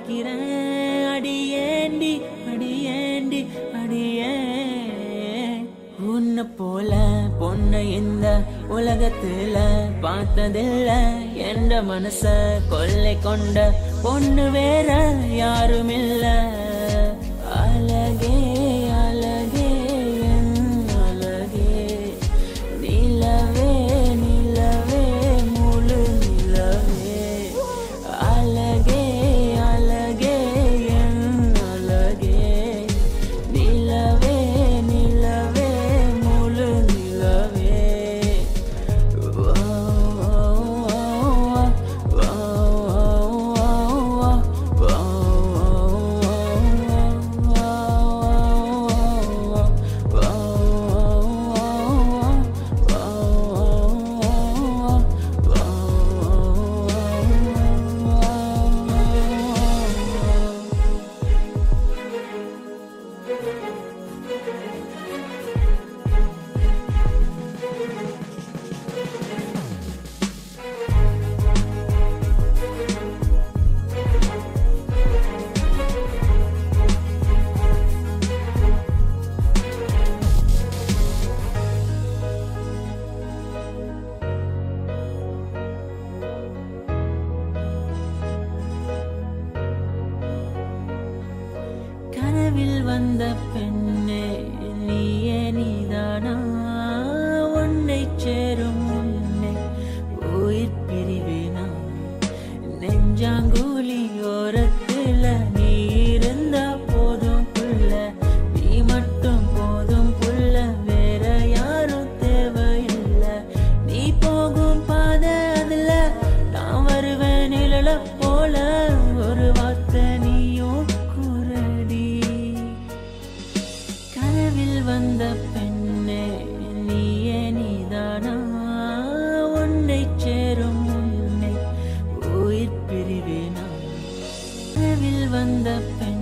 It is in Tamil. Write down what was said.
நினைக்கிறேன் அடியேண்டி அடியேண்டி அடியே உன்னை போல பொண்ணை இந்த உலகத்துல பார்த்ததில்ல என்ற மனச கொள்ளை கொண்ட பொண்ணு வேற யாரும் இல்ல அழகே அழகே என் அழகே நிலவே நிலவே முழு நிலவே அழகே அழகே என் அழகே நிலவே நிலவே முழு நிலவே கனவில் வந்த பெண்ணே நீயே நீதானா உன்னை சேரும் முன்னே உயிர் பிரிவேனா நெஞ்சாங்குழி ஓரத்துல நீ இருந்தா போதும் புள்ள நீ மட்டும் போதும் புள்ள வேற யாரும் தேவையில்லை நீ போகும் பாதை அதுல நான் வருவேன் நிழல போல ஒரு வார்த்தை நீயும் கனவில் வந்த பெண்ணே நீயே நீதானா உன்னை சேரும் முன்னே உயிர் பிரிவேனா கனவில் வந்த பெண்